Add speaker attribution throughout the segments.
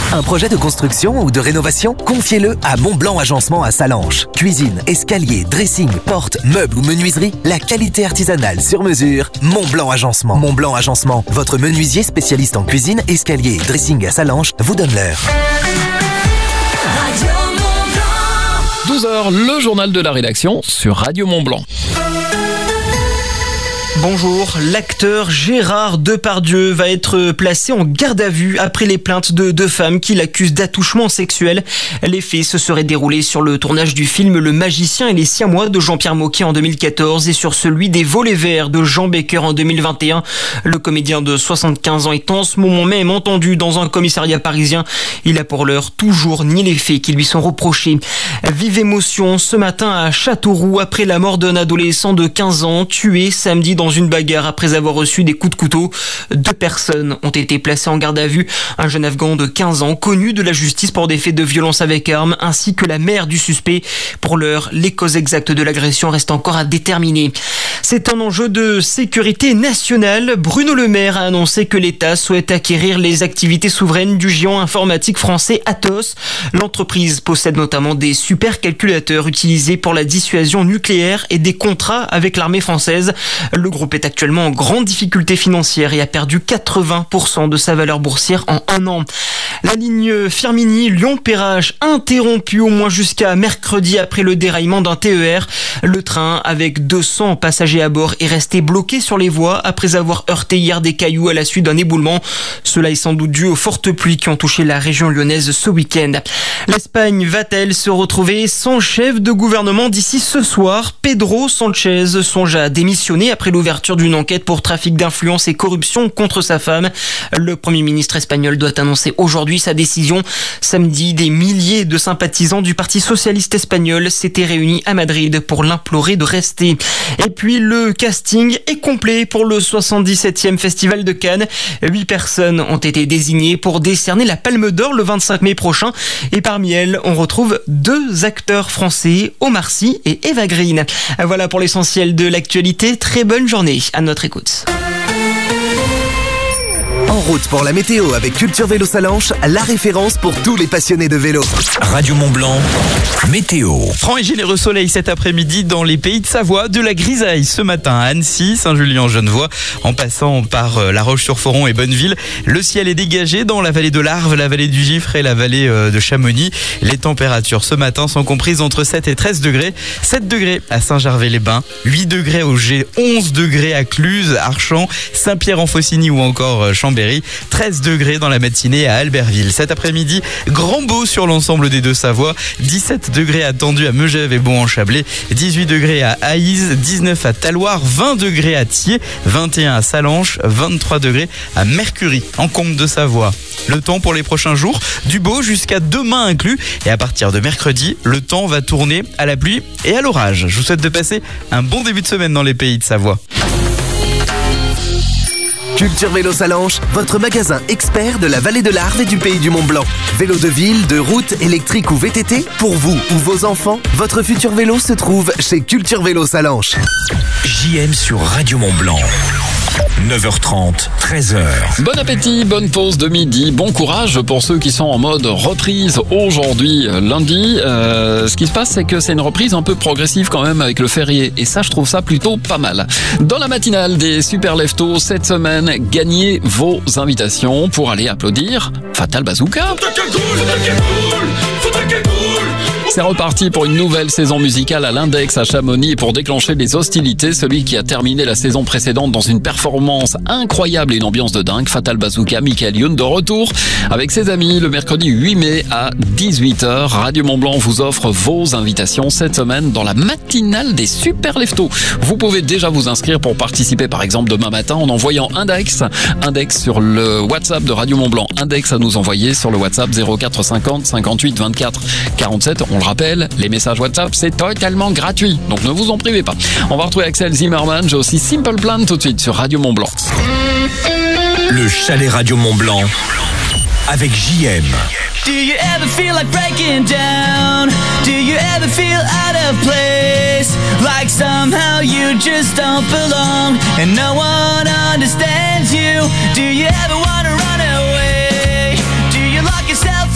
Speaker 1: Un projet de construction ou de rénovation? Confiez-le à Montblanc Agencement à Sallanches. Cuisine, escalier, dressing, porte, meubles ou menuiserie, la qualité artisanale sur mesure. Montblanc Agencement. Montblanc Agencement, votre menuisier spécialiste en cuisine, escalier et dressing à Sallanches vous donne l'heure.
Speaker 2: 12h, le journal de la rédaction sur Radio Mont-Blanc.
Speaker 3: Bonjour, l'acteur Gérard Depardieu va être placé en garde à vue après les plaintes de deux femmes qui l'accusent d'attouchement sexuel. Les faits se seraient déroulés sur le tournage du film Le Magicien et les Siamois de Jean-Pierre Mocky en 2014 et sur celui des Volets Verts de Jean Baker en 2021. Le comédien de 75 ans est en ce moment même entendu dans un commissariat parisien. Il a pour l'heure toujours nié les faits qui lui sont reprochés. Vive émotion ce matin à Châteauroux après la mort d'un adolescent de 15 ans tué samedi dans une bagarre après avoir reçu des coups de couteau. 2 personnes ont été placées en garde à vue. Un jeune Afghan de 15 ans connu de la justice pour des faits de violence avec arme ainsi que la mère du suspect. Pour l'heure, les causes exactes de l'agression restent encore à déterminer. C'est un enjeu de sécurité nationale. Bruno Le Maire a annoncé que l'État souhaite acquérir les activités souveraines du géant informatique français Atos. L'entreprise possède notamment des supercalculateurs utilisés pour la dissuasion nucléaire et des contrats avec l'armée française. Le groupe est actuellement en grande difficulté financière et a perdu 80% de sa valeur boursière en 1 an. La ligne Firminy Lyon-Perrache interrompue au moins jusqu'à mercredi après le déraillement d'un TER. Le train avec 200 passagers à bord est resté bloqué sur les voies après avoir heurté hier des cailloux à la suite d'un éboulement. Cela est sans doute dû aux fortes pluies qui ont touché la région lyonnaise ce week-end. L'Espagne va-t-elle se retrouver sans chef de gouvernement d'ici ce soir? Pedro Sánchez songe à démissionner après l'ouverture d'une enquête pour trafic d'influence et corruption contre sa femme. Le Premier ministre espagnol doit annoncer aujourd'hui sa décision. Samedi, des milliers de sympathisants du Parti socialiste espagnol s'étaient réunis à Madrid pour l'implorer de rester. Et puis le casting est complet pour le 77e Festival de Cannes. 8 personnes ont été désignées pour décerner la Palme d'Or le 25 mai prochain. Et parmi elles, on retrouve 2 acteurs français, Omar Sy et Eva Green. Voilà pour l'essentiel de l'actualité. Très bonne journée à notre écoute.
Speaker 1: En route pour la météo avec Culture Vélo Sallanches, la référence pour tous les passionnés de vélo.
Speaker 4: Radio Mont-Blanc, météo.
Speaker 5: Franc et généreux soleil cet après-midi dans les pays de Savoie, de la grisaille ce matin à Annecy, Saint-Julien-en-Genevois, en passant par La Roche-sur-Foron et Bonneville. Le ciel est dégagé dans la vallée de l'Arve, la vallée du Gifre et la vallée de Chamonix. Les températures ce matin sont comprises entre 7 et 13 degrés. 7 degrés à Saint-Gervais-les-Bains, 8 degrés au Gé, 11 degrés à Cluse, Archamps, Saint-Pierre-en-Faucigny ou encore Chambéry. 13 degrés dans la matinée à Albertville. Cet après-midi, grand beau sur l'ensemble des Deux-Savoies. 17 degrés attendus à Megève et Bon-en-Chablais. 18 degrés à Aïs, 19 à Talloires, 20 degrés à Thiers, 21 à Sallanches, 23 degrés à Mercury, en Combe de Savoie. Le temps pour les prochains jours, du beau jusqu'à demain inclus. Et à partir de mercredi, le temps va tourner à la pluie et à l'orage. Je vous souhaite de passer un bon début de semaine dans les pays de Savoie.
Speaker 1: Culture Vélo Sallanches, votre magasin expert de la vallée de l'Arve et du pays du Mont-Blanc. Vélo de ville, de route, électrique ou VTT, pour vous ou vos enfants, votre futur vélo se trouve chez Culture Vélo Sallanches.
Speaker 4: JM sur Radio Mont-Blanc. 9h30, 13h.
Speaker 2: Bon appétit, bonne pause de midi, bon courage pour ceux qui sont en mode reprise aujourd'hui, lundi. Ce qui se passe, c'est que c'est une reprise un peu progressive quand même avec le férié. Et ça, je trouve ça plutôt pas mal. Dans la matinale des Super Leftos, cette semaine, gagnez vos invitations pour aller applaudir Fatal Bazooka. C'est reparti pour une nouvelle saison musicale à l'Index à Chamonix et pour déclencher les hostilités, celui qui a terminé la saison précédente dans une performance incroyable et une ambiance de dingue, Fatal Bazooka, Michael Youn de retour avec ses amis le mercredi 8 mai à 18h. Radio Mont-Blanc vous offre vos invitations cette semaine dans la matinale des Super Leftos. Vous pouvez déjà vous inscrire pour participer par exemple demain matin en envoyant Index sur le WhatsApp de Radio Mont-Blanc. Index à nous envoyer sur le WhatsApp 0450 58 24 47. On le rappelle, les messages WhatsApp, c'est totalement gratuit. Donc ne vous en privez pas. On va retrouver Axel Zimmerman. J'ai aussi Simple Plan tout de suite sur Radio Mont-Blanc.
Speaker 4: Le chalet Radio Mont-Blanc avec JM.
Speaker 6: Do you ever feel like breaking down? Do you ever feel out of place? Like somehow you just don't belong and no one understands you? Do you ever want to run away? Do you lock yourself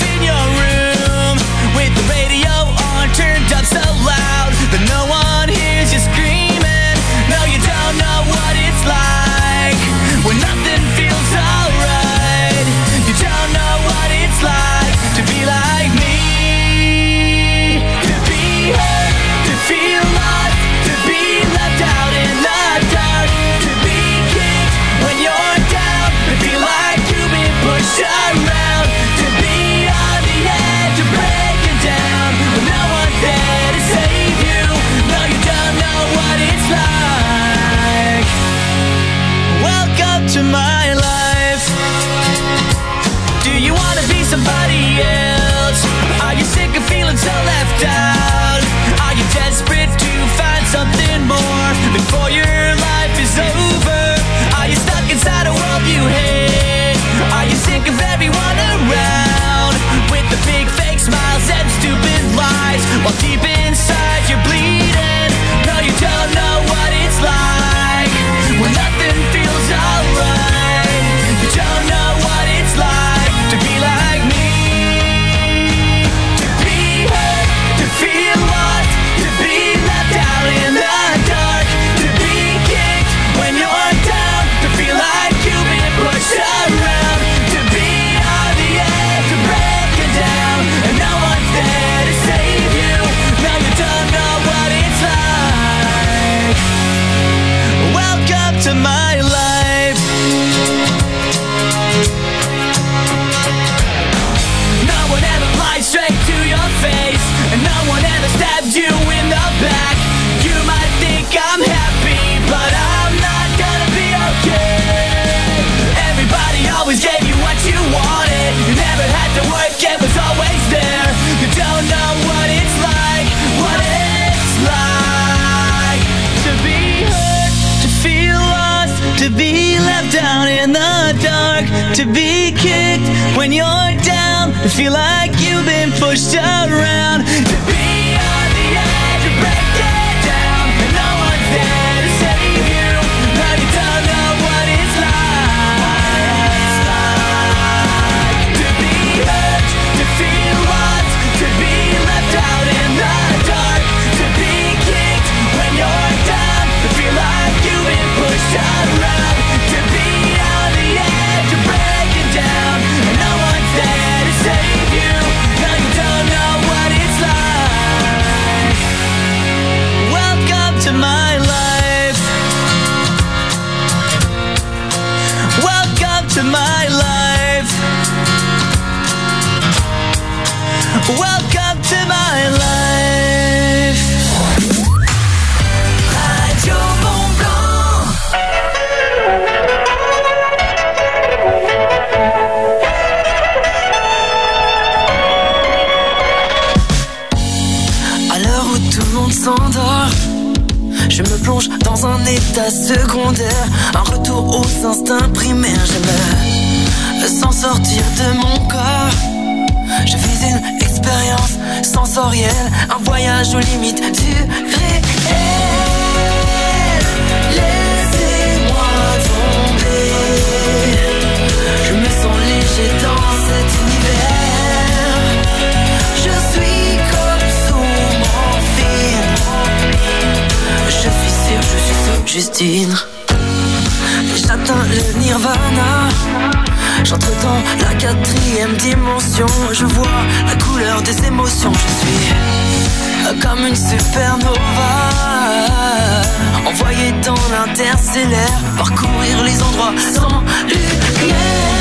Speaker 6: somebody else? Are you sick of feeling so left out? Are you desperate to find something more before your life is over? Are you stuck inside a world you hate? Are you sick of everyone around with the big fake smiles and stupid lies while deep inside you're bleeding? No, you don't know what it's like when nothing feels alright. You don't know what it's like to be like me, to be hurt, to feel lost, to be left out in the dark, to be kicked when you're down, to feel like you've been pushed around, to be on the edge, to break you down, and no one's there to save you. No, you don't know what it's like. Welcome to my life. No one ever lies straight to your face, and no one ever stabs you in the back. You might think I'm happy, but I'm not gonna be okay. Everybody always gave you what you wanted. You never had to work, it was always there. You don't know what it's like, what it's like to be hurt, to feel lost, to be left down in the dark, to be kicked when you're down, to feel like you've been pushed around, to be on the edge, to break it down, and no one's there to save you. No, you don't know what it's like to be hurt, to feel lost, to be left out in the dark, to be kicked when you're down, to feel like you've been pushed around, to be on the edge, to break it down, and no one's there to save you. No, you don't know what it's like. Welcome to my life. Welcome to my life. Welcome to my life. Radio Mont-Blanc.
Speaker 7: À l'heure où tout le monde s'endort, je me plonge dans un état secondaire, un retour aux instincts primaires. J'aime sans sortir de mon corps. Je vis une expérience sensorielle, un voyage aux limites du réel. Laissez-moi tomber. Je me sens léger dans cet univers. Je suis comme sous morphine. Je suis sûr, je suis sous Justine. J'atteins le nirvana. J'entre dans la 4e dimension. Je vois la couleur des émotions. Je suis comme une supernova, envoyée dans l'interstellaire, parcourir les endroits sans lumière.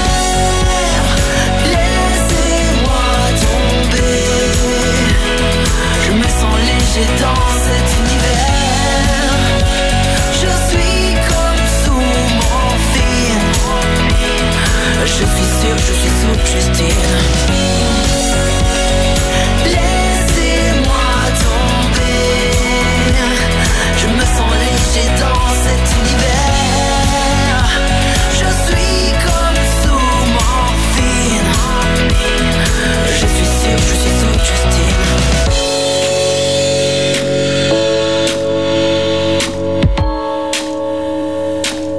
Speaker 7: Laissez-moi tomber. Je me sens léger dans cet univers. Je suis comme sous morphine. Je suis sûr, je suis sous Justine. Laissez-moi tomber. Je me sens léger dans cet univers. Je suis comme sous morphine. Je suis sûr, je suis sous Justine.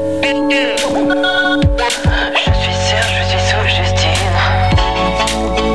Speaker 7: Je suis sûr, je suis sous Justine.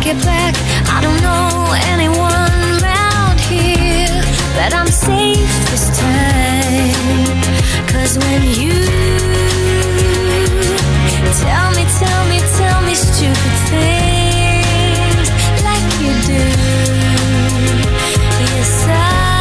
Speaker 8: get back. I don't know anyone around here, but I'm safe this time. 'Cause when you tell me stupid things like you do, yes, I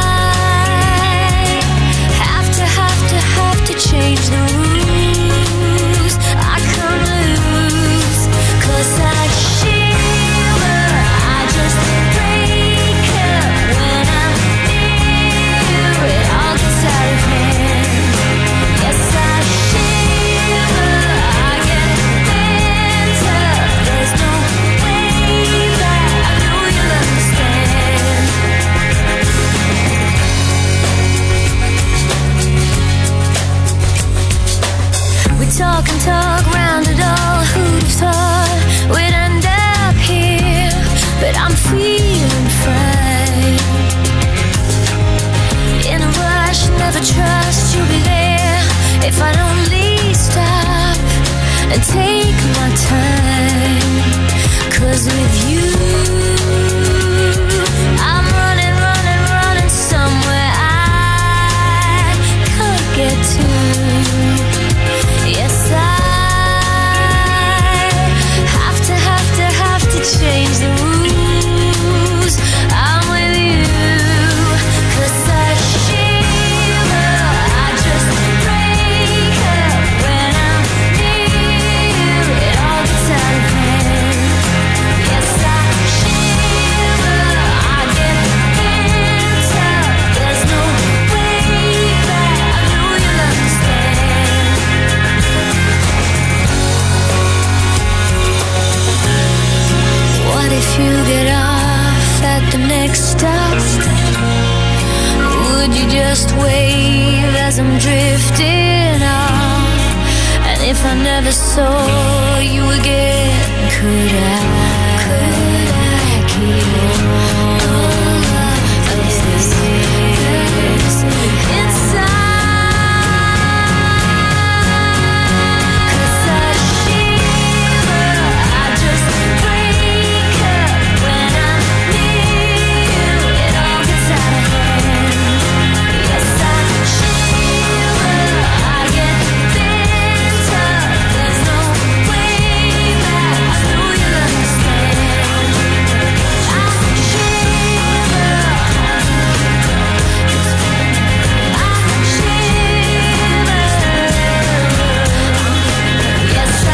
Speaker 8: have to change the rules. I can't lose, 'cause I shiver, I just break up when I'm near you. It all gets out of hand. Yes, I shiver, I get bent up. There's no way back. I know you'll understand. We talk and talk round it all. Who'd have thought we'd end up here? But I'm feeling fine. In a rush, never trust you'll be there if I don't leave, stop and take my time. 'Cause with you, I'm running somewhere I can't get to. Yes, I have to change the rules. I'm with you, 'cause I shiver, I just break up when I'm near you. It all gets out of hand. Yes, I shiver, I get bent up. There's no way back. I know you'll understand. What if you get off at the next stop? Would you just wave as I'm drifting off? And if I never saw you again, could I keep all of this inside? 'Cause I shiver, I just break up when I'm near you. It all gets out of hand. Yes, I shiver, I get bent up. There's no way back. I know you'll understand. I shiver, yes, I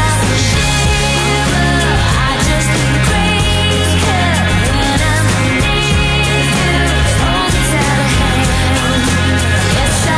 Speaker 8: shiver, I just break up when I'm near you. It all gets out of hand. Yes, I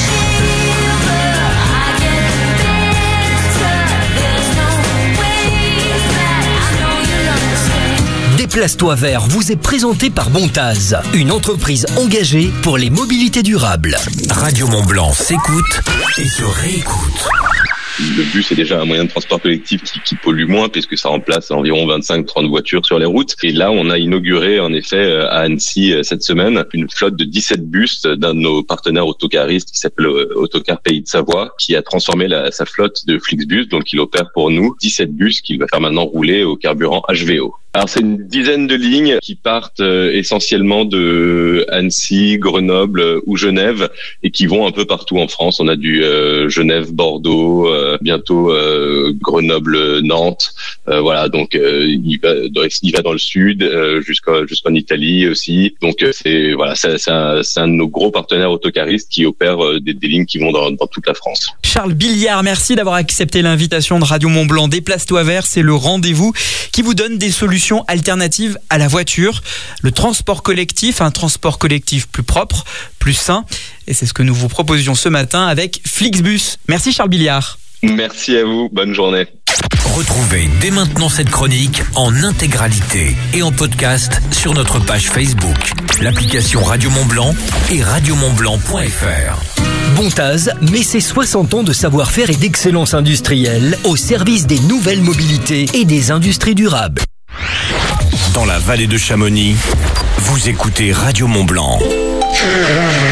Speaker 8: shiver, I get bent up. There's no way back. I know you'll understand.
Speaker 9: Déplace-toi vert vous est présenté par Bontaz, une entreprise engagée pour les mobilités durables.
Speaker 4: Radio Mont-Blanc s'écoute et se réécoute.
Speaker 10: Le bus est déjà un moyen de transport collectif qui pollue moins puisque ça remplace environ 25-30 voitures sur les routes. Et là, on a inauguré en effet à Annecy cette semaine une flotte de 17 bus d'un de nos partenaires autocaristes qui s'appelle Autocar Pays de Savoie, qui a transformé sa flotte de Flixbus. Donc il opère pour nous 17 bus qu'il va faire maintenant rouler au carburant HVO. Alors c'est une dizaine de lignes qui partent essentiellement de Annecy, Grenoble ou Genève et qui vont un peu partout en France. On a du Genève-Bordeaux, bientôt Grenoble-Nantes. Voilà, donc il va dans le sud jusqu'en Italie aussi. Donc c'est un de nos gros partenaires autocaristes qui opère des lignes qui vont dans toute la France.
Speaker 5: Charles Billiard, merci d'avoir accepté l'invitation de Radio Mont-Blanc. Déplace-toi vert, c'est le rendez-vous qui vous donne des solutions alternatives à la voiture. Le transport collectif, un transport collectif plus propre, plus sain. Et c'est ce que nous vous proposions ce matin avec Flixbus. Merci Charles Billiard.
Speaker 10: Merci à vous, bonne journée.
Speaker 4: Retrouvez dès maintenant cette chronique en intégralité et en podcast sur notre page Facebook, l'application Radio Mont-Blanc et radiomontblanc.fr.
Speaker 9: Bontaz met ses 60 ans de savoir-faire et d'excellence industrielle au service des nouvelles mobilités et des industries durables.
Speaker 4: Dans la vallée de Chamonix, vous écoutez Radio Mont-Blanc.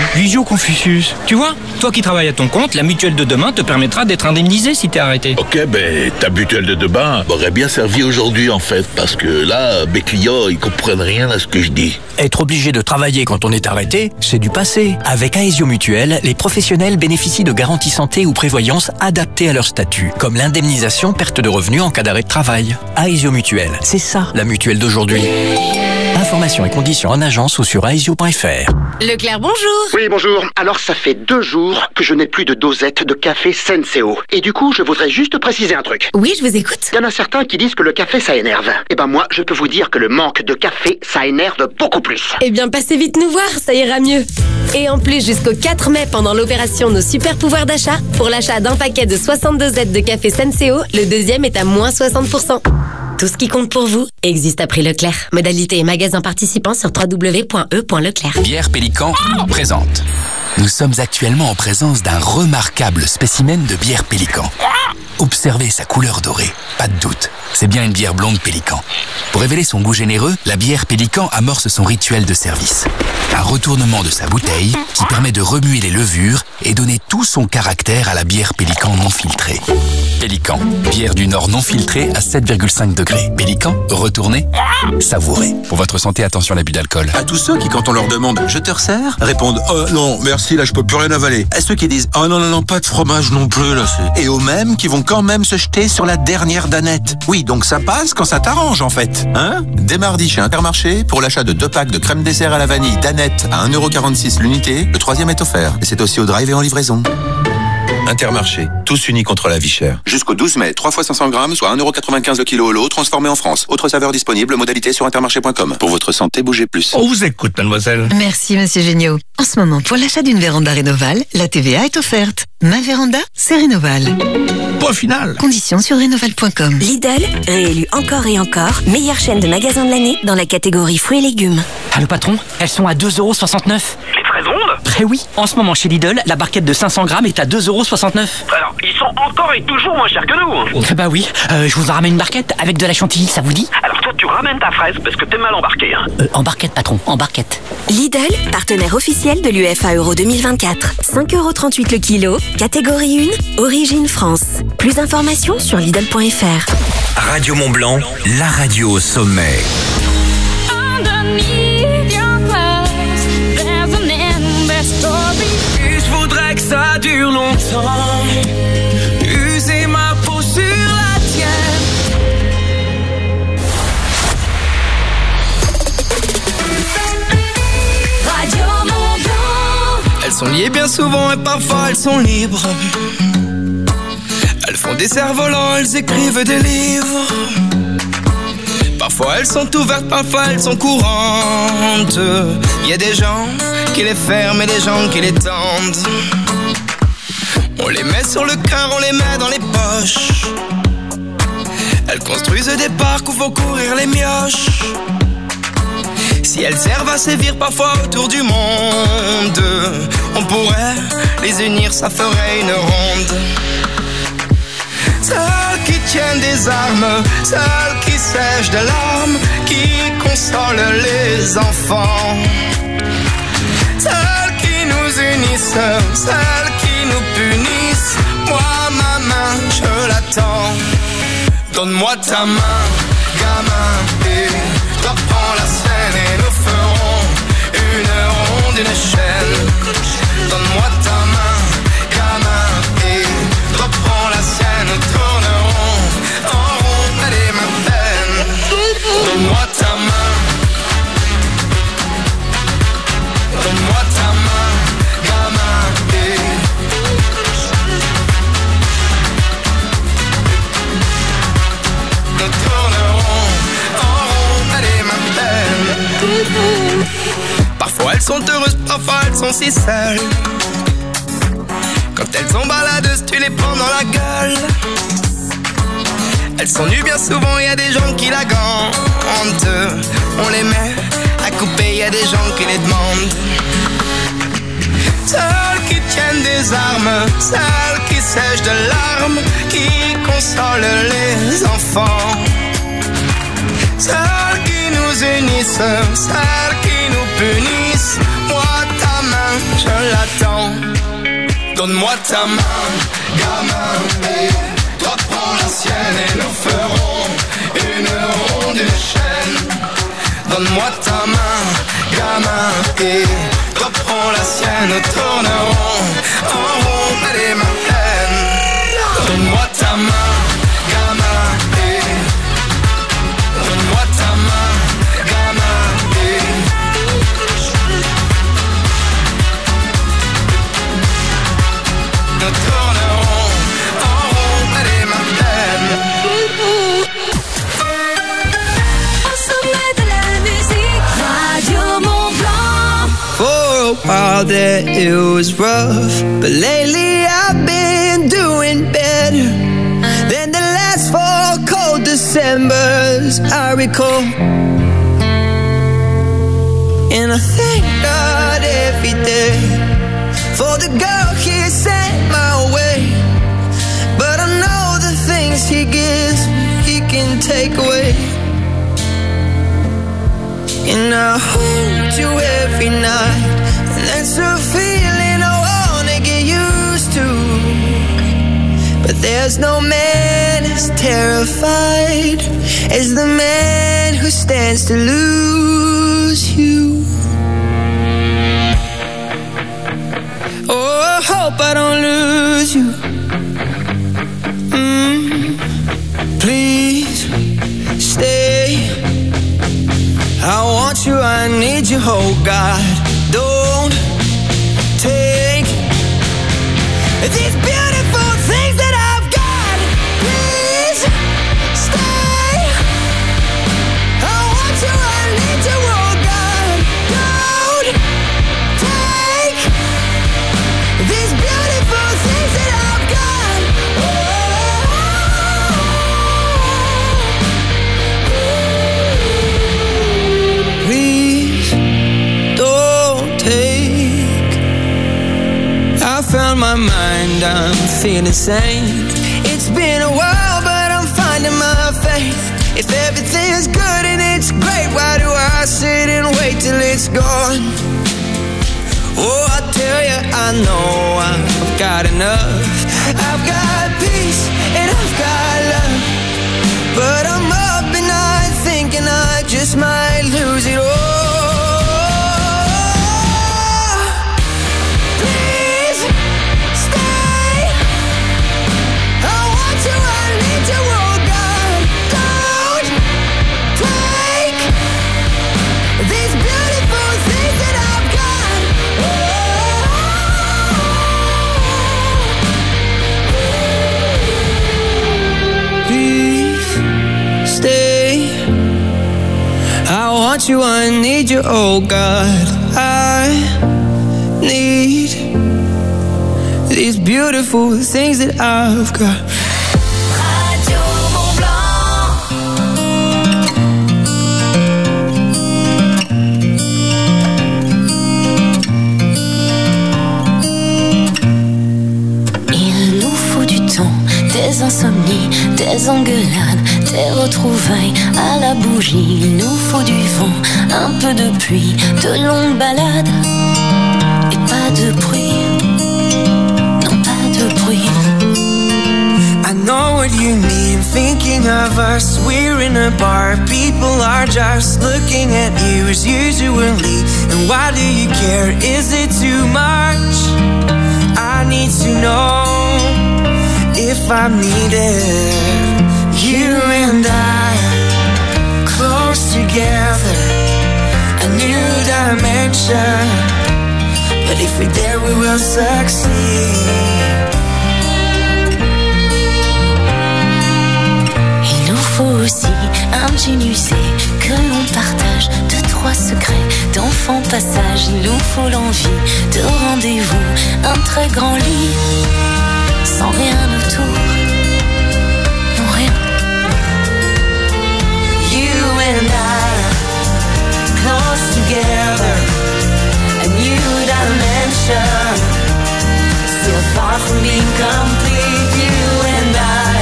Speaker 11: Visio Confucius. Tu vois, toi qui travailles à ton compte, la mutuelle de demain te permettra d'être indemnisé si t'es arrêté.
Speaker 12: Ok, ben ta mutuelle de demain m'aurait bien servi aujourd'hui en fait, parce que là, mes clients, ils comprennent rien à ce que je dis.
Speaker 13: Être obligé de travailler quand on est arrêté, c'est du passé. Avec Aesio Mutuelle, les professionnels bénéficient de garanties santé ou prévoyance adaptées à leur statut, comme l'indemnisation perte de revenus en cas d'arrêt de travail. Aesio Mutuelle, c'est ça la mutuelle d'aujourd'hui. Informations et conditions en agence ou sur aesio.fr.
Speaker 14: Leclerc, bonjour.
Speaker 15: Oui, bonjour. Alors, ça fait 2 jours que je n'ai plus de dosette de café Senseo. Et du coup, je voudrais juste préciser un truc.
Speaker 14: Oui, je vous écoute.
Speaker 15: Il y en a certains qui disent que le café, ça énerve. Eh ben moi, je peux vous dire que le manque de café, ça énerve beaucoup plus.
Speaker 14: Eh bien, passez vite nous voir, ça ira mieux. Et en plus, jusqu'au 4 mai, pendant l'opération Nos Super Pouvoirs d'achat, pour l'achat d'un paquet de 62 dosettes de café Senseo, le deuxième est à moins 60%. Tout ce qui compte pour vous existe à prix Leclerc. Modalité et magasin participants sur www.e.leclerc.
Speaker 16: Bière Pélican présente. Nous sommes actuellement en présence d'un remarquable spécimen de bière Pélican. Observez sa couleur dorée, pas de doute, c'est bien une bière blonde Pélican. Pour révéler son goût généreux, la bière Pélican amorce son rituel de service. Un retournement de sa bouteille qui permet de remuer les levures et donner tout son caractère à la bière Pélican non filtrée. Pélican, bière du Nord non filtrée à 7,5 degrés. Pélican, retournez, savourez. Pour votre santé, attention à l'abus d'alcool.
Speaker 17: À tous ceux qui, quand on leur demande « Je te resserre ?» répondent « Oh non, merci, là je peux plus rien avaler. » À ceux qui disent « Oh non, pas de fromage non plus, là c'est... » Et aux mêmes qui vont quand même se jeter sur la dernière danette. Oui, donc ça passe quand ça t'arrange en fait. Hein ? Dès mardi chez Intermarché, pour l'achat de 2 packs de crème dessert à la vanille danette à 1,46€ l'unité, le 3e est offert. Et c'est aussi au drive et en livraison. Intermarché, tous unis contre la vie chère. Jusqu'au 12 mai, 3 fois 500 grammes, soit 1,95€ le kilo au lot, transformé en France. Autre saveur disponible, modalité sur intermarché.com. Pour votre santé, bougez plus.
Speaker 12: On vous écoute, mademoiselle.
Speaker 18: Merci, monsieur Géniaud. En ce moment, pour l'achat d'une véranda Rénoval, la TVA est offerte. Ma véranda, c'est Rénoval.
Speaker 12: Point final.
Speaker 18: Conditions sur rénoval.com.
Speaker 19: Lidl, réélu encore et encore, meilleure chaîne de magasins de l'année dans la catégorie fruits et légumes.
Speaker 20: Ah, le patron, elles sont à 2,69€.
Speaker 21: Les fraises rondes ?
Speaker 20: Eh oui, en ce moment chez Lidl, la barquette de 500 grammes est à 2,69€.
Speaker 21: Alors, ils sont encore et toujours moins chers que nous.
Speaker 20: Bah oui, je vous en ramène une barquette avec de la chantilly, ça vous dit?
Speaker 21: Alors toi, tu ramènes ta fraise parce que t'es mal embarqué. Hein.
Speaker 20: En barquette, patron, en barquette.
Speaker 19: Lidl, partenaire officiel de l'UEFA Euro 2024. 5,38€ le kilo, catégorie 1, origine France. Plus d'informations sur Lidl.fr.
Speaker 4: Radio Mont-Blanc, la radio au sommet.
Speaker 6: Je voudrais que ça dure longtemps. User ma peau sur la tienne.
Speaker 7: Radio Mont-Blanc.
Speaker 6: Elles sont liées bien souvent et parfois elles sont libres. Elles font des cerfs-volants, elles écrivent des livres. Parfois elles sont ouvertes, parfois elles sont courantes. Y a des gens qui les ferment et des gens qui les tendent. On les met sur le cœur, on les met dans les poches. Elles construisent des parcs où faut courir les mioches. Si elles servent à sévir parfois autour du monde, on pourrait les unir, ça ferait une ronde. Celles qui tiennent des armes, celles qui sèchent de larmes, qui consolent les enfants. Celles qui nous unissent, celles qui nous punissent. Moi, ma main, je l'attends. Donne-moi ta main, gamin, et reprends la scène et nous ferons une ronde, une chaîne. Donne-moi ta main, gamin, et reprends la scène, nous tournerons en rond, allez ma peine. Donne-moi ta main. Donne-moi ta main, gamin, et nous tournerons en rond, allez ma peine. Parfois elles sont heureuses, parfois elles sont si seules. Quand elles sont baladeuses, tu les prends dans la gueule. Elles sont nues bien souvent, y a des gens qui la gantent. On les met à couper, y a des gens qui les demandent. Celles qui tiennent des armes, celles qui sèchent de larmes, qui consolent les enfants. Celles qui nous unissent, celles qui nous punissent. Moi ta main, je l'attends. Donne-moi ta main, gamin, et toi prends la sienne et nous ferons une ronde, une chaîne. Donne-moi ta main, gamin, et toi prends la sienne, nous tournerons en rond, elle est ma peine. Donne-moi ta main, gamin, et donne-moi ta main, gamin, et nous tournerons en rond, elle est ma peine.
Speaker 8: Au sommet de la musique, Radio Mont-Blanc.
Speaker 6: For a while there it was rough, but lately I've been doing better than the last 4 cold Decembers I recall. And I thank God every day for the girl He sent my way. But I know the things He gives He can take away. And I hold you every night, and that's a feeling I wanna get used to. But there's no man as terrified as the man who stands to lose you. Oh, I hope I don't lose you. Please stay. I want you, I need you, oh God. Don't take these beautiful things that I've got. Please stay. I want you, I need you, oh God. Don't take these beautiful things that I've got. Please don't take. I found my mind, I'm feeling sane. It's been a while, but I'm finding my faith. If everything's good and it's great, why do I sit and wait till it's gone? Oh, I tell you, I know I've got enough. I've got peace and I've got love, but I'm up at night thinking I just might lose it all. Please stay. I want you, I need you, oh God. Don't take these beautiful things that I've got. Please stay. I want you, I need you, oh God. I need these beautiful things that I've got.
Speaker 8: Radio Mont-Blanc. Il nous faut du temps, des insomnies, des engueulades, des retrouvailles à la bougie. Il nous faut du vent, un peu de pluie, de longues balades et pas de bruit. Non, pas de bruit.
Speaker 6: I know what you mean, thinking of us. We're in a bar, people are just looking at you as usually. And why do you care? Is it too much? I need to know if I'm needed. You and I, close together, a new dimension. But if we're there, we will succeed.
Speaker 8: Il nous faut aussi un jean usé que l'on partage, 2-3 secrets d'enfant passage. Il nous faut l'envie de rendez-vous, un très grand lit, sans rien autour, non rien.
Speaker 6: You and I, close together, a new dimension. Still far from being complete. You and I,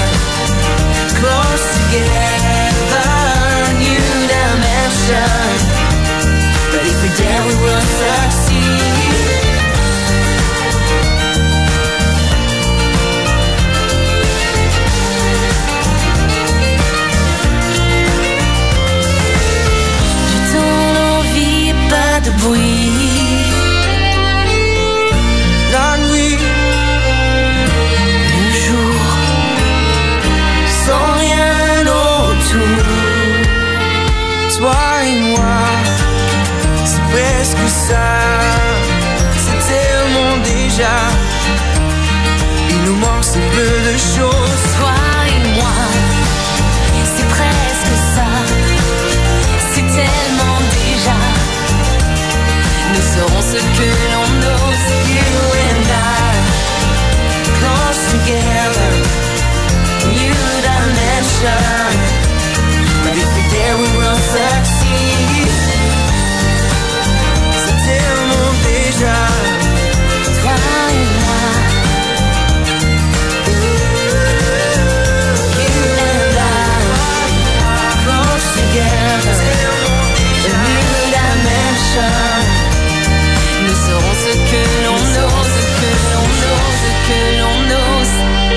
Speaker 6: close together, new dimension. But if we're there, we will succeed. déjà. Il nous manque si peu de choses.
Speaker 8: Toi et moi, c'est presque ça. C'est tellement déjà. Nous serons ce que l'on ose.
Speaker 6: You and I, close together, new dimension. But if we dare, we will succeed. C'est tellement déjà.
Speaker 8: Toi et moi.
Speaker 6: You and I, close together, a new dimension.
Speaker 8: Nous serons ce que l'on ose, ce que l'on ose, ce que l'on ose.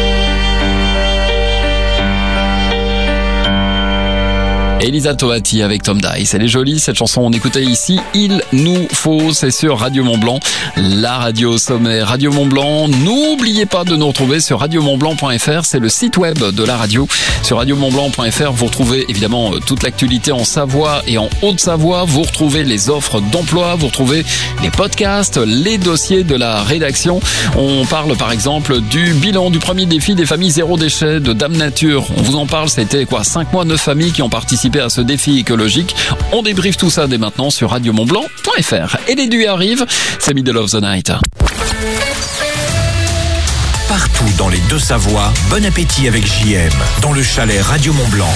Speaker 2: Elisa Toati avec Tom Dice. Elle est jolie cette chanson, on écoutait ici Il nous faut, c'est sur Radio Mont-Blanc, la radio sommet Radio Mont-Blanc. N'oubliez pas de nous retrouver sur radiomontblanc.fr, c'est le site web de la radio. Sur radiomontblanc.fr, vous retrouvez évidemment toute l'actualité en Savoie et en Haute-Savoie, vous retrouvez les offres d'emploi, vous retrouvez les podcasts, les dossiers de la rédaction. On parle par exemple du bilan du premier défi des familles zéro déchet de Dame Nature. On vous en parle, c'était 5 mois, 9 familles qui ont participé à ce défi écologique. On débriefe tout ça dès maintenant sur radiomontblanc.fr. Et les duets arrivent, c'est Middle of the Night.
Speaker 4: Partout dans les deux Savoies, bon appétit avec JM, dans le chalet Radio Mont-Blanc.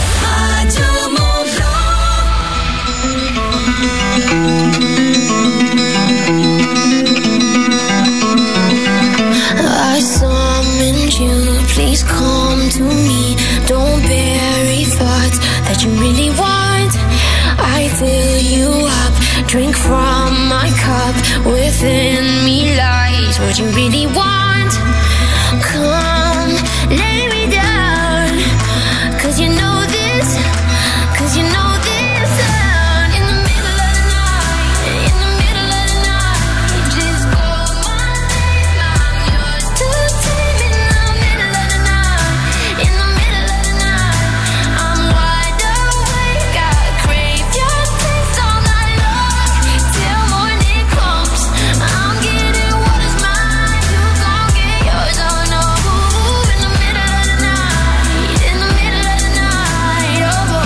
Speaker 8: I summoned you, please come to me. Don't bury thoughts that you really want. I fill you up, drink from my cup. Within me lies what you really want. Come, lay me down, 'cause you know this, 'cause you know this. In the middle of the night, in the middle of the night, just call my name, I'm yours to take. In the middle of the night, in the middle of the night, I'm wide awake, I crave your taste all night long, till morning comes. I'm getting what is mine, you gon' get yours, oh no. In the middle of the night, in the middle of the night, oh.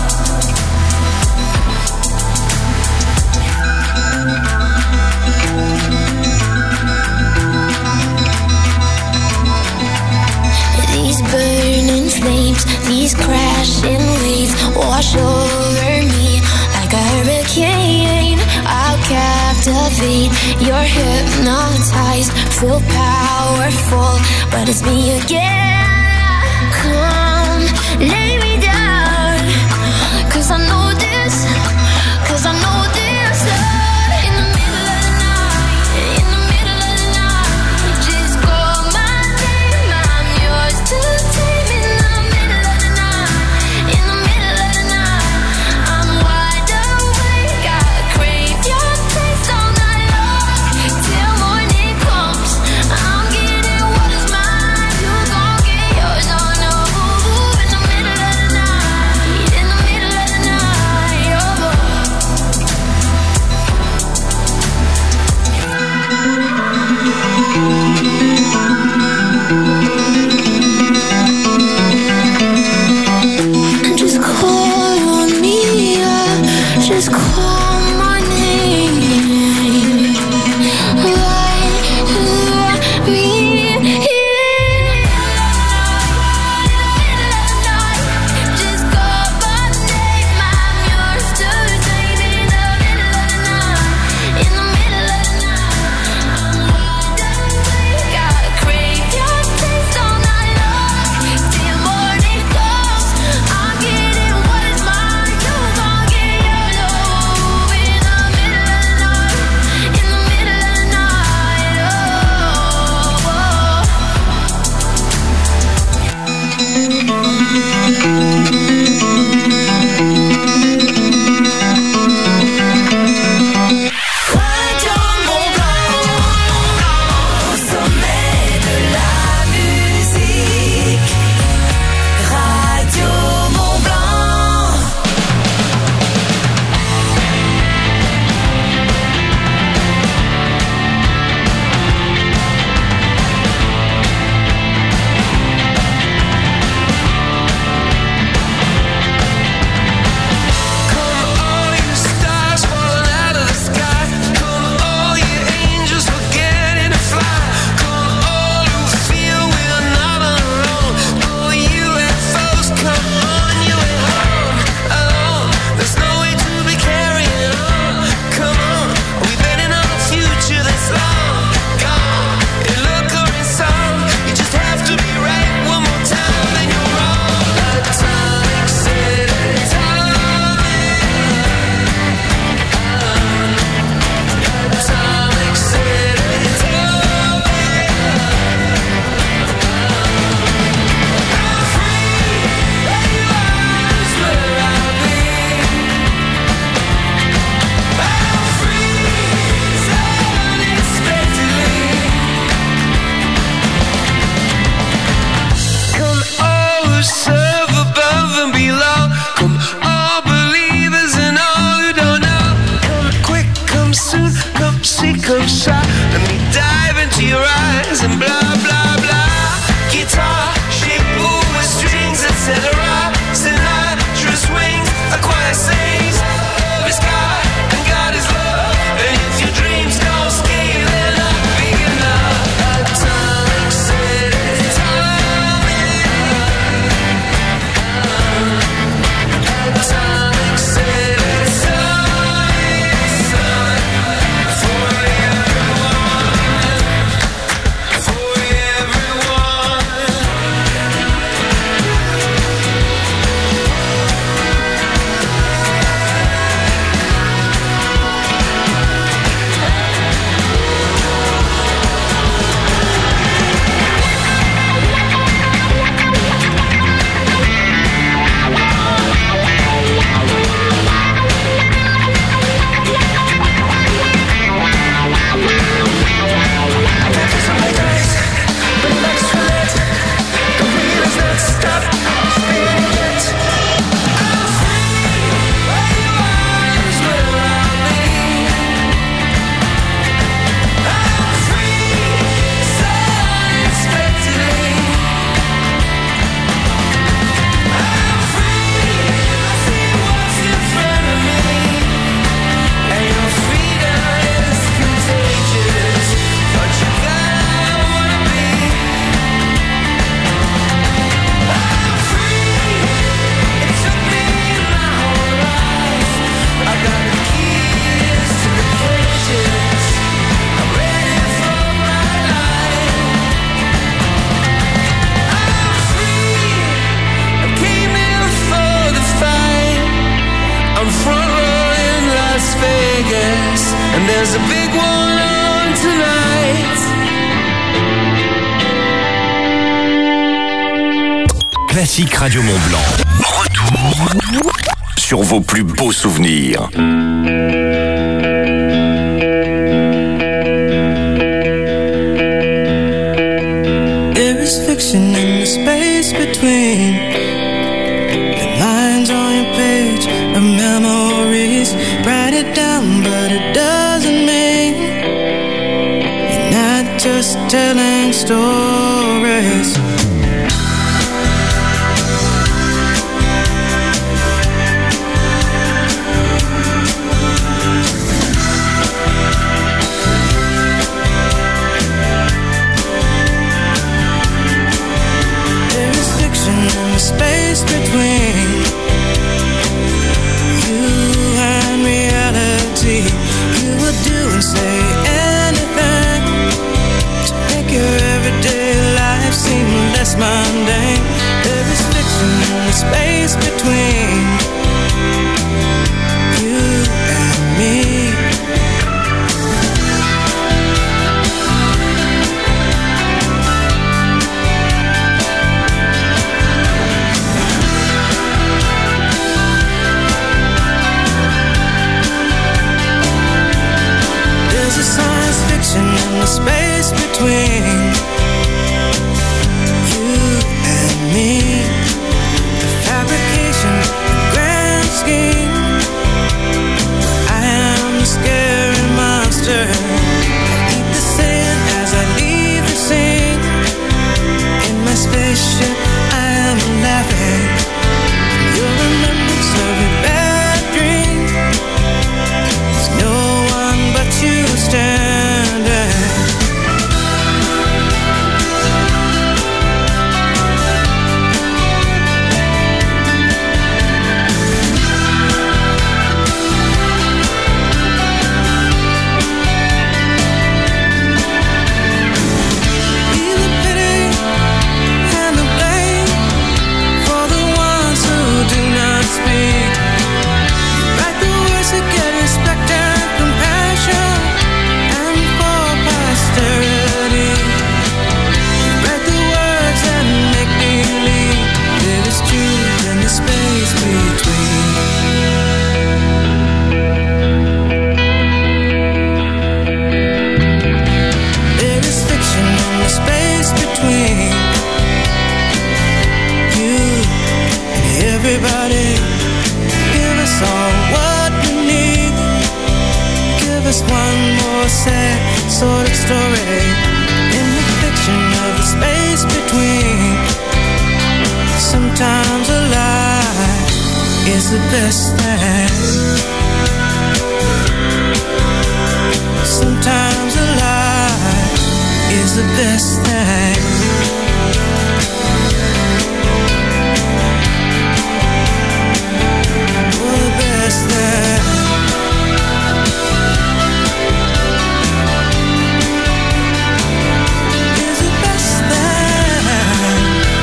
Speaker 8: These burning flames, these crashing waves wash over me like a hurricane. I'll captivate, you're hypnotized, feel powerful, but it's me again. Come, lay me down, 'cause I know this, 'cause I know this. In the middle of the night, in the middle of the night, just call my name, I'm yours to take. In the middle of the night, in the middle of the night, I'm wide awake, I crave your taste all night long, till morning comes. I'm getting what is mine, you gon' get yours, oh no. In the middle of the
Speaker 6: and blah blah blah. Guitar, shape with strings, etc. Sinatra's wings, a choir sings. Love is God and God is love. And if your dreams don't scale, they're not big enough. Atomic City, Atomic City, Atomic Sun for everyone, for everyone. And there's a big one on tonight.
Speaker 4: Classique Radio Mont-Blanc. Retour sur vos plus beaux souvenirs.
Speaker 6: There is fiction in the space between the lines on your page of memories. Write it down, but it doesn't mean you're not just telling stories. There is fiction in the space between you and reality. You will do and say anything to make your everyday life seem less mundane. There is fiction in the space between you and me. There's a science fiction in the space between you and me. The fabrication, the grand scheme. I am the scary monster. I eat the sand as I leave the scene. In my spaceship, I am laughing. Your remembrance of your bad dream. There's no one but you standing. the best thing. Sometimes a lie is the best thing. Oh, the best thing. Is the best thing.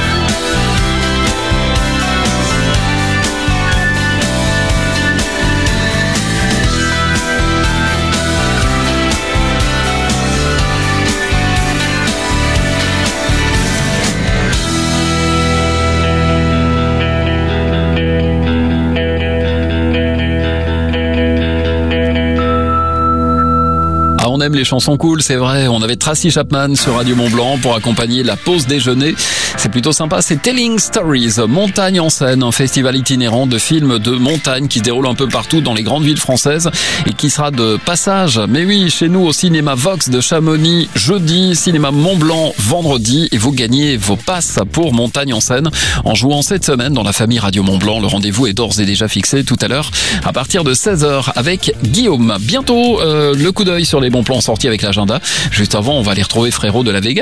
Speaker 2: On aime les chansons cool, c'est vrai. On avait Tracy Chapman sur Radio Mont-Blanc pour accompagner la pause déjeuner. C'est plutôt sympa. C'est Telling Stories, Montagne en scène, un festival itinérant de films de montagne qui se déroule un peu partout dans les grandes villes françaises et qui sera de passage. Mais oui, chez nous au cinéma Vox de Chamonix jeudi, cinéma Mont-Blanc vendredi, et vous gagnez vos passes pour Montagne en scène en jouant cette semaine dans la famille Radio Mont-Blanc. Le rendez-vous est d'ores et déjà fixé tout à l'heure à partir de 16h avec Guillaume. Bientôt, le coup d'œil sur les bons plans sortis avec l'agenda. Juste avant, on va aller retrouver Frérot de la Vega.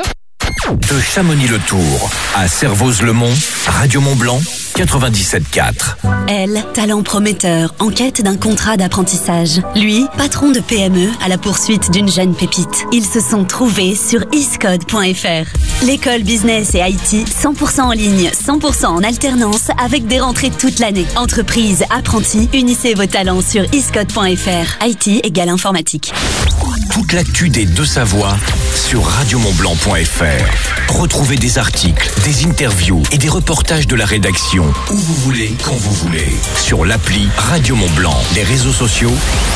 Speaker 4: De Chamonix-le-Tour à Servoz-le-Mont, Radio Mont-Blanc, 97.4.
Speaker 3: Elle, talent prometteur, en quête d'un contrat d'apprentissage. Lui, patron de PME à la poursuite d'une jeune pépite. Ils se sont trouvés sur iscode.fr. L'école business et IT, 100% en ligne, 100% en alternance, avec des rentrées toute l'année. Entreprise, apprentis, unissez vos talents sur iscode.fr. IT égale informatique.
Speaker 4: Toute l'actu des Deux-Savoies sur radiomontblanc.fr. Retrouvez des articles, des interviews et des reportages de la rédaction où vous voulez, quand vous voulez. Sur l'appli Radio Mont-Blanc, les réseaux sociaux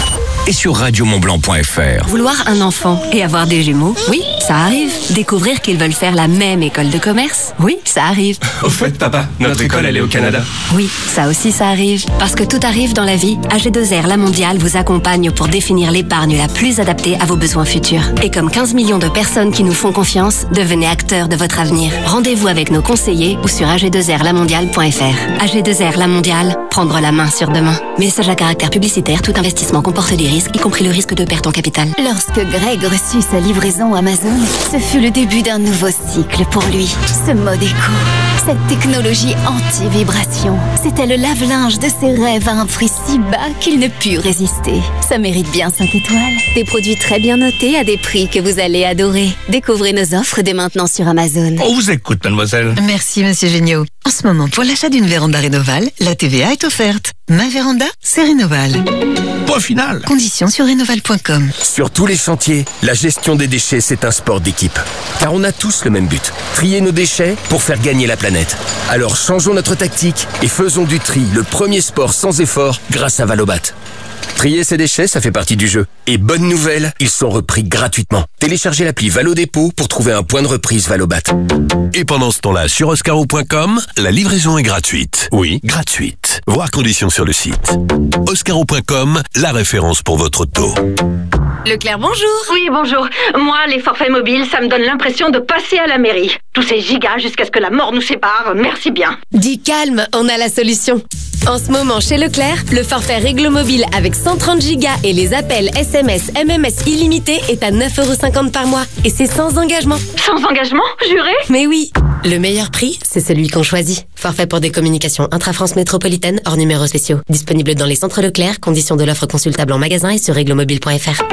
Speaker 4: et sur radiomontblanc.fr.
Speaker 14: Vouloir un enfant et avoir des jumeaux, oui, ça arrive. Découvrir qu'ils veulent faire la même école de commerce, oui, ça arrive.
Speaker 22: Au fait, papa, notre école, elle est au Canada.
Speaker 14: Oui, ça aussi, ça arrive. Parce que tout arrive dans la vie, AG2R La Mondiale vous accompagne pour définir l'épargne la plus adaptée à vos besoins futurs. Et comme 15 millions de personnes qui nous font confiance, devenez acteurs de votre avenir. Rendez-vous avec nos conseillers ou sur ag2rlamondiale.fr. AG2R La Mondiale, prendre la main sur demain. Message à caractère publicitaire, tout investissement comporte des risques, y compris le risque de perte en capital.
Speaker 3: Lorsque Greg reçut sa livraison Amazon, ce fut le début d'un nouveau cycle pour lui. Ce mode éco, cette technologie anti-vibration, c'était le lave-linge de ses rêves à un prix si bas qu'il ne put résister. Ça mérite bien 5 étoiles.
Speaker 14: Des produits très bien notés à des prix que vous allez adorer. Découvrez nos offres dès maintenant sur Amazon.
Speaker 22: On vous écoute, mademoiselle.
Speaker 18: Merci, monsieur Géniaud. En ce moment, pour l'achat d'une véranda Rénoval, la TVA est offerte. Ma véranda, c'est Rénoval.
Speaker 22: Point final.
Speaker 18: Conditions sur rénoval.com.
Speaker 23: Sur tous les chantiers, la gestion des déchets, c'est un sport d'équipe. Car on a tous le même but, trier nos déchets pour faire gagner la planète. Alors changeons notre tactique et faisons du tri le premier sport sans effort grâce à Valobat. Trier ses déchets, ça fait partie du jeu. Et bonne nouvelle, ils sont repris gratuitement. Téléchargez l'appli Valodépôt pour trouver un point de reprise Valobat.
Speaker 24: Et pendant ce temps-là, sur oscaro.com, la livraison est gratuite. Oui, gratuite. Voir conditions sur le site. Oscaro.com, la référence pour votre auto.
Speaker 14: Leclerc, bonjour.
Speaker 21: Oui, bonjour. Moi, les forfaits mobiles, ça me donne l'impression de passer à la mairie. Tous ces gigas jusqu'à ce que la mort nous sépare, merci bien.
Speaker 14: Dis calme, on a la solution. En ce moment, chez Leclerc, le forfait Réglo Mobile avec 130 gigas et les appels SMS, MMS illimités est à 9,50€ par mois. Et c'est sans engagement.
Speaker 21: Sans engagement, juré?
Speaker 14: Mais oui. Le meilleur prix, c'est celui qu'on choisit. Forfait pour des communications intra-France métropolitaine hors numéros spéciaux. Disponible dans les centres Leclerc. Conditions de l'offre consultable en magasin et sur réglomobile.fr.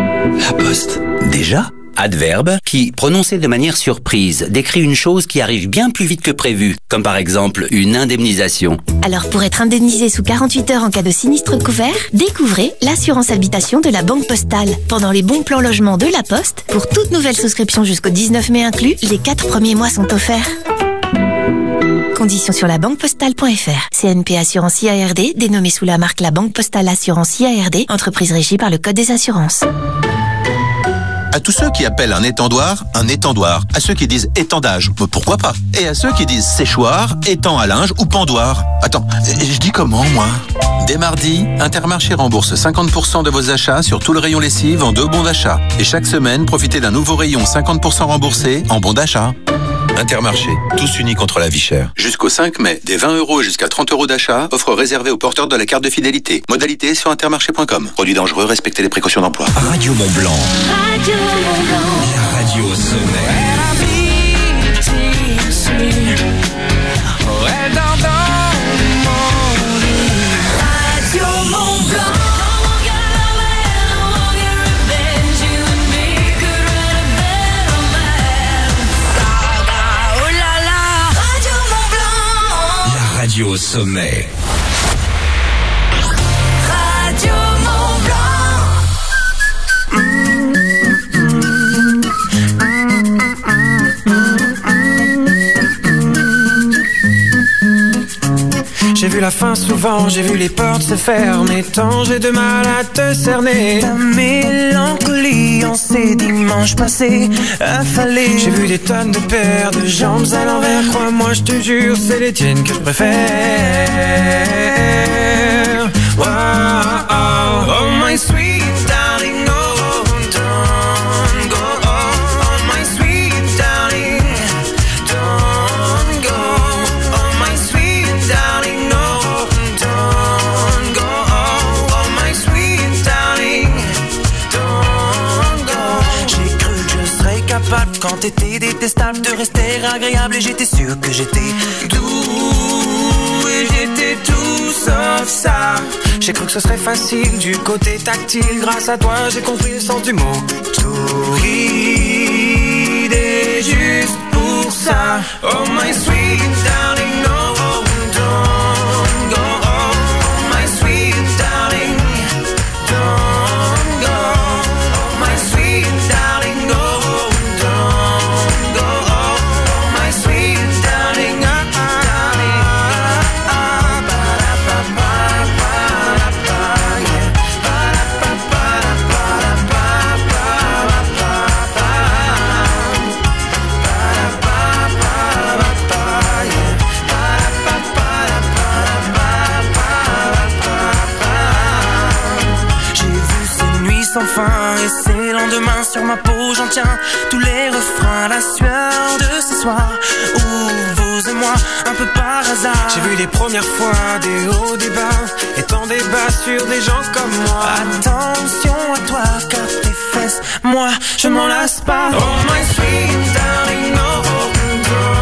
Speaker 25: La Poste. Déjà ? Adverbe qui, prononcé de manière surprise, décrit une chose qui arrive bien plus vite que prévu, comme par exemple une indemnisation.
Speaker 3: Alors pour être indemnisé sous 48 heures en cas de sinistre couvert, découvrez l'assurance habitation de la Banque Postale. Pendant les bons plans logement de la Poste, pour toute nouvelle souscription jusqu'au 19 mai inclus, les 4 premiers mois sont offerts. Conditions sur la banquepostale.fr. CNP Assurance IARD, dénommée sous la marque La Banque Postale Assurance IARD, entreprise régie par le Code des assurances.
Speaker 17: À tous ceux qui appellent un étendoir, à ceux qui disent étendage, pourquoi pas? Et à ceux qui disent séchoir, étang à linge ou pendoir. Attends, je dis comment, moi? Dès mardi, Intermarché rembourse 50% de vos achats sur tout le rayon lessive en 2 bons d'achat. Et chaque semaine, profitez d'un nouveau rayon 50% remboursé en bons d'achat. Intermarché, tous unis contre la vie chère.
Speaker 1: Jusqu'au 5 mai, des 20 € et jusqu'à 30 € d'achat, offre réservée aux porteurs de la carte de fidélité. Modalité sur intermarché.com. Produit dangereux, respectez les précautions d'emploi.
Speaker 4: Radio Mont Blanc.
Speaker 8: Radio Mont Blanc.
Speaker 4: La radio au sommet. Radio au sommet.
Speaker 7: Radio Mont
Speaker 5: J'ai vu la fin souvent, j'ai vu les portes se fermer. Tant j'ai de mal à te cerner.
Speaker 7: Ta mélancolie en ces dimanches passés affalés.
Speaker 5: J'ai vu des tonnes de paires de jambes à l'envers. Crois-moi, je te jure, c'est les tiennes que je préfère. Wow, oh, oh my sweet darling, oh, don't go. Oh my sweet darling, don't go. Oh my sweet darling, no, don't go. Oh my sweet darling, don't go.
Speaker 7: J'ai cru que je serais capable quand t'étais détestable de rester agréable et j'étais sûr que j'étais
Speaker 5: doux et j'étais tout sauf ça. J'ai cru que ce serait facile du côté tactile. Grâce à toi j'ai compris le sens du mot touride. Et juste pour ça, oh my sweet darling, no, don't go. Oh my sweet darling, don't go. Oh my sweet darling, no, don't go. Oh my sweet darling,
Speaker 7: sans fin et ces lendemains sur ma peau j'en tiens tous les refrains, la sueur de ce soir où vous et moi un peu par hasard.
Speaker 5: J'ai vu les premières fois des hauts, des bas et tant des bas sur des gens comme moi.
Speaker 7: Attention à toi car tes fesses, moi je m'en lasse pas.
Speaker 5: Oh my sweet darling, no, don't go.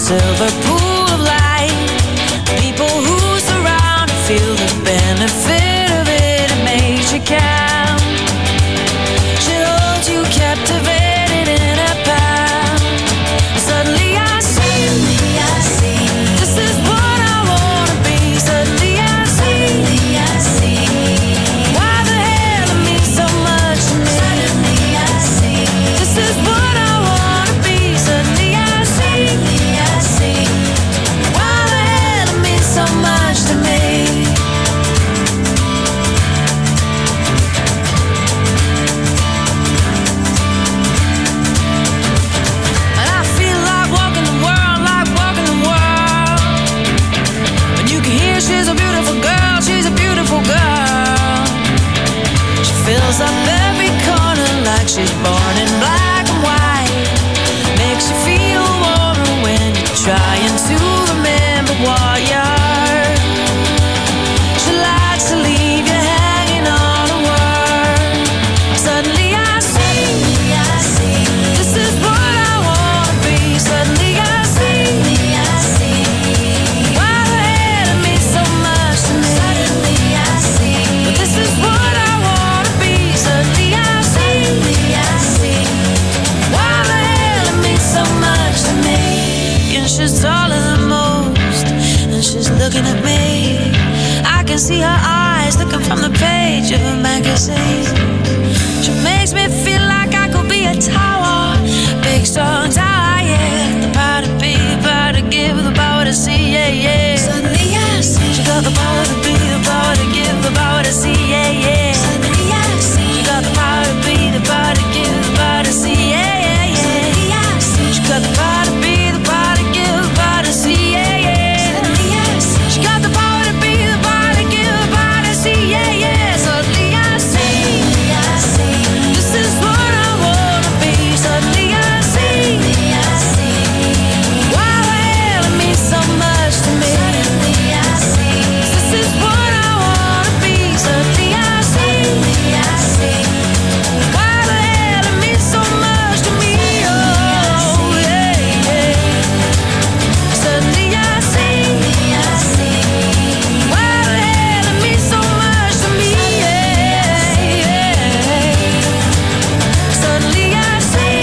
Speaker 7: silver pool of light. People who surround and feel the benefit of it. It makes you count. She holds you captivated in a pound. Suddenly I see. This is what I wanna be. Suddenly I see. Why the hell it means so much to me. This is what I wanna be. Suddenly I see. Why the hell it means so much to me. And I feel like walking the world, like walking the world. And you can hear she's a beautiful girl, she's a beautiful girl. She fills up every corner like she's born in black and white. Makes you feel warmer when you're trying to remember what you heard. She likes to leave you hanging on a word. Suddenly I see. This is what I wanna be. Suddenly I see. Why the hell it means so much to me. But this is what I wanna be. Suddenly I see. Why the hell it means so much to me. And she's taller than most, and she's looking at me. I can see her eyes looking from the page of a magazine. She makes me feel like I could be a tower, big strong tower, yeah. The power to be, the power to give, the power to see, yeah, yeah. Suddenly I see. She got the power to be, the power to give, the power to see, yeah, yeah. Suddenly I see. She got the power to be, the power to give, the power to see, yeah, yeah, yeah. Suddenly I see. She got the power to be, the power to give, the power to see, yeah, yeah. Suddenly I see. She got the power to be, the power to give, the power to see, yeah, yeah. Suddenly I see. This is what I wanna be. Suddenly I see. Why the hell it means so much to me. This is what I wanna be. Suddenly I see. Why the hell it means so much to me. Oh yeah, yeah. Suddenly I see. Why the hell it means so much to me. Yeah, yeah. Suddenly I see.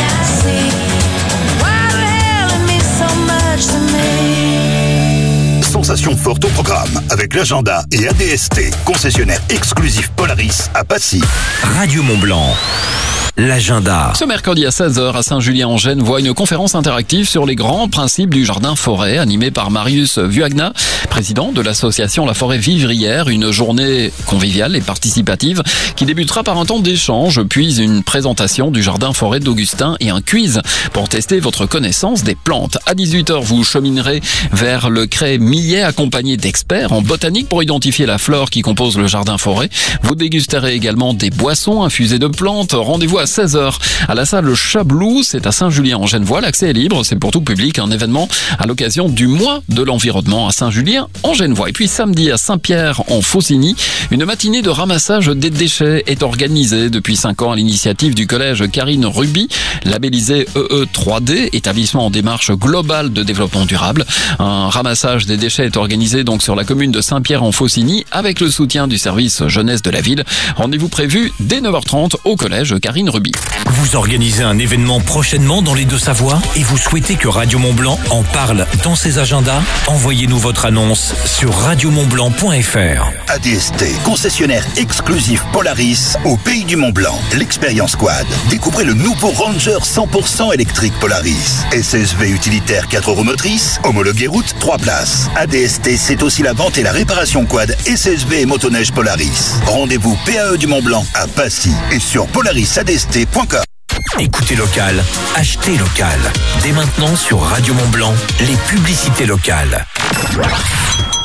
Speaker 7: Why the hell it means so much to me.
Speaker 9: Sensation forte au programme avec l'agenda et ADST, concessionnaire exclusif Polaris à Passy.
Speaker 4: Radio Mont-Blanc. L'agenda.
Speaker 2: Ce mercredi à 16h à Saint-Julien-en-Gênes voit une conférence interactive sur les grands principes du jardin-forêt animée par Marius Vuagna, président de l'association La Forêt Vivrière. Une journée conviviale et participative qui débutera par un temps d'échange, puis une présentation du jardin-forêt d'Augustin et un quiz pour tester votre connaissance des plantes. À 18h, vous cheminerez vers le Cré Millet accompagné d'experts en botanique pour identifier la flore qui compose le jardin-forêt. Vous dégusterez également des boissons infusées de plantes. Rendez-vous à 16h à la salle Chablou, c'est à Saint-Julien-en-Genevois. L'accès est libre, c'est pour tout public, un événement à l'occasion du mois de l'environnement à Saint-Julien-en-Genevois. Et puis samedi à Saint-Pierre-en-Faucigny, une matinée de ramassage des déchets est organisée depuis 5 ans à l'initiative du collège Karine Ruby, labellisé EE3D, établissement en démarche globale de développement durable. Un ramassage des déchets est organisé donc sur la commune de Saint-Pierre-en-Faucigny avec le soutien du service jeunesse de la ville. Rendez-vous prévu dès 9h30 au collège Karine Ruby.
Speaker 4: Vous organisez un événement prochainement dans les Deux-Savoies et vous souhaitez que Radio Mont-Blanc en parle dans ses agendas? Envoyez-nous votre annonce sur radiomontblanc.fr.
Speaker 9: ADST, concessionnaire exclusif Polaris au pays du Mont-Blanc. L'expérience quad. Découvrez le nouveau Ranger 100% électrique Polaris. SSV utilitaire 4 roues motrices, homologué route 3 places. ADST, c'est aussi la vente et la réparation quad SSV et motoneige Polaris. Rendez-vous PAE du Mont-Blanc à Passy et sur polarisadst.com.
Speaker 4: Écoutez local, achetez local. Dès maintenant sur Radio Mont-Blanc, les publicités locales.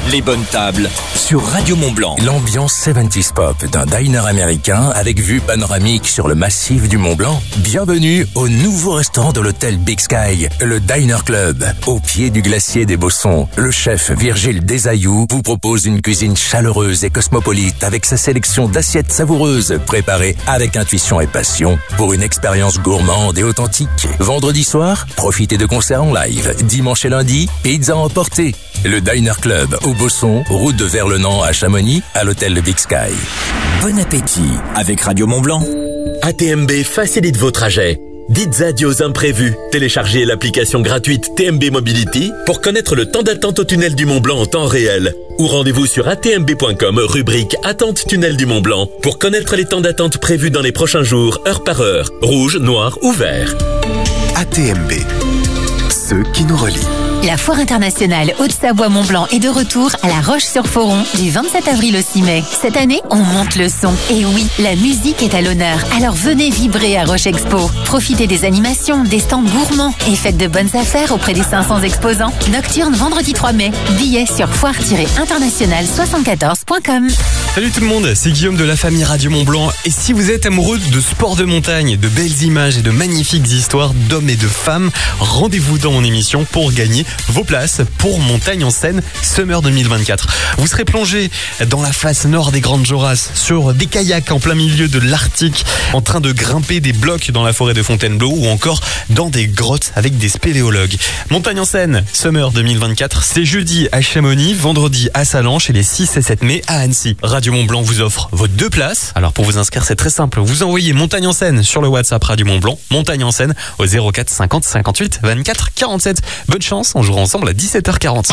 Speaker 4: les bonnes tables sur Radio Mont-Blanc.
Speaker 23: L'ambiance 70s pop d'un diner américain avec vue panoramique sur le massif du Mont-Blanc. Bienvenue au nouveau restaurant de l'hôtel Big Sky, le Diner Club. Au pied du glacier des Bossons, le chef Virgile Desailloux vous propose une cuisine chaleureuse et cosmopolite avec sa sélection d'assiettes savoureuses préparées avec intuition et passion pour une expérience gourmande et authentique. Vendredi soir, profitez de concerts en live. Dimanche et lundi, pizza emportée. Le Diner Club au Bosson, route de Verlenan à Chamonix, à l'hôtel Big Sky.
Speaker 4: Bon appétit avec Radio Mont-Blanc.
Speaker 10: ATMB facilite vos trajets. Dites adieu aux imprévus. Téléchargez l'application gratuite TMB Mobility pour connaître le temps d'attente au tunnel du Mont-Blanc en temps réel. Ou rendez-vous sur atmb.com, rubrique Attente tunnel du Mont-Blanc pour connaître les temps d'attente prévus dans les prochains jours, heure par heure. Rouge, noir ou vert.
Speaker 11: ATMB. Ceux qui nous relient.
Speaker 13: La Foire internationale Haute-Savoie-Mont-Blanc est de retour à La Roche-sur-Foron du 27 avril au 6 mai. Cette année, on monte le son. Et oui, la musique est à l'honneur. Alors venez vibrer à Roche Expo. Profitez des animations, des stands gourmands et faites de bonnes affaires auprès des 500 exposants. Nocturne vendredi 3 mai. Billets sur foire-international74.com.
Speaker 15: Salut tout le monde, c'est Guillaume de la famille Radio Mont-Blanc. Et si vous êtes amoureux de sport de montagne, de belles images et de magnifiques histoires d'hommes et de femmes, rendez-vous dans mon émission pour gagner vos places pour Montagne en Seine Summer 2024. Vous serez plongé dans la face nord des Grandes Jorasses, sur des kayaks en plein milieu de l'Arctique, en train de grimper des blocs dans la forêt de Fontainebleau ou encore dans des grottes avec des spéléologues. Montagne en Seine Summer 2024, c'est jeudi à Chamonix, vendredi à Sallanches et les 6 et 7 mai à Annecy. Radio Mont-Blanc vous offre vos 2 places. Alors pour vous inscrire, c'est très simple. Vous envoyez Montagne en Seine sur le WhatsApp Radio Mont-Blanc, Montagne en Seine au 04 50 58 24 47. Bonne chance, on jouera ensemble à 17h40.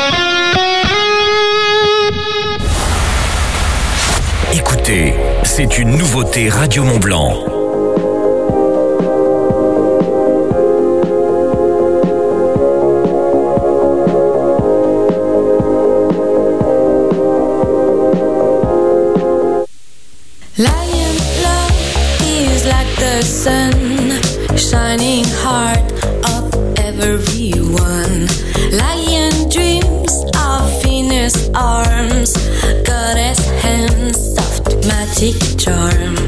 Speaker 4: Écoutez, c'est une nouveauté Radio Mont-Blanc.
Speaker 8: Lion love is like the sun, shining heart of everyone. Lion dreams of Venus arms, goddess hands, soft magic charm.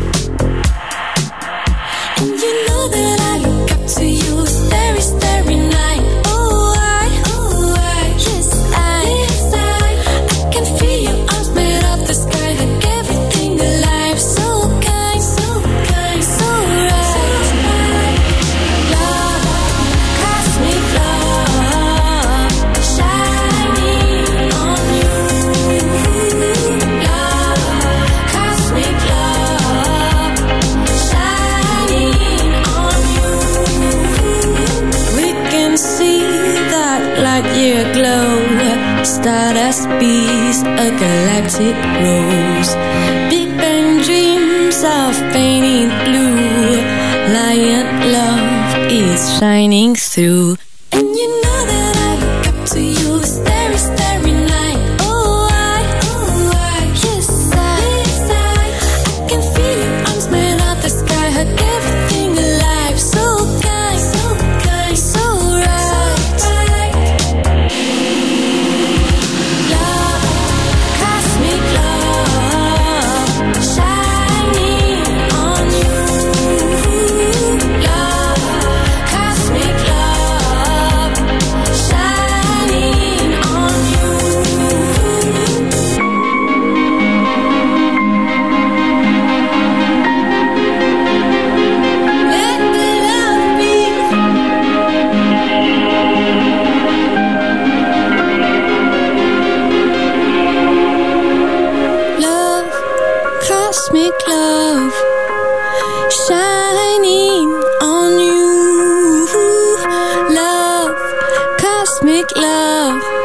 Speaker 8: And you know that I look up to you, starry, starry night. Oh, yes, I can feel your arms made of the sky, like everything alive. So kind, so kind, so right. Love, cosmic love, shining on you. Love, cosmic love, shining on you. We can see that light year glow, stardust bees, a galactic rose. Big Bang dreams of painting blue. Lion love is shining through. And you know that I look up to you, starry, starry night. Oh, yes, I can feel your arms made of the sky, hug everything alive. So kind, so kind, so right. Love, cosmic love, shining on you. Love, cosmic love, shining on you. Let the love be. Love, cosmic love, shining on you. Love, cosmic love,